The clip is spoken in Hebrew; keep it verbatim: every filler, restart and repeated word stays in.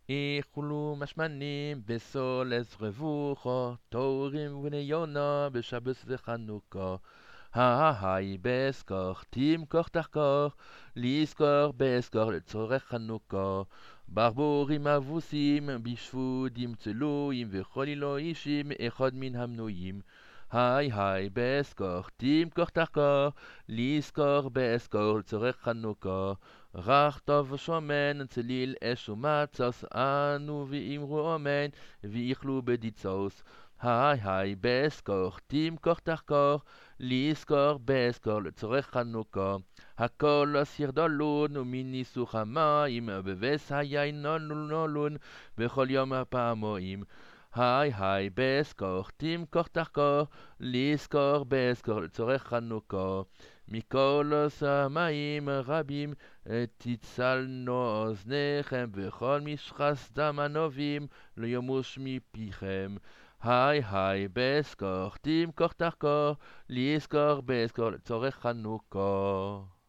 איכלו משמנים בסולס רבוכו, תורים ובני יונה בשבס וחנוכה. היי בסכוך תמכוך תחכוך, לזכור בסכוך לצורך חנוכה. ברבורים אבוסים בשפודים צלויים, וכל אלוה אישים אחד מן המנויים. היי היי בסכוך תמכוך תחכוך, לזכור בסכוך לצורך חנוכה. רך טוב ושמן צליל אש ומצוס, אנו ואמרו אמן ואיכלו בדיצוס. היי היי בסכוך תמכוך תחכוך, לזכור בסכור לצורך חנוכה. הכל אסיר דלון ומניסוך המים, בבס היין נולון נולון בכל יום הפעמיים. היי היי בסכוך תמכוך תחכוך, לזכור בסכור לצורך חנוכה. מכל השמיים רבים תצלנו אוזניכם, וכל משחס דם הנובים לא ימוש מפיכם. היי היי בסכוך תמכוך תחכוך, לזכור בסכור לצורך חנוכה.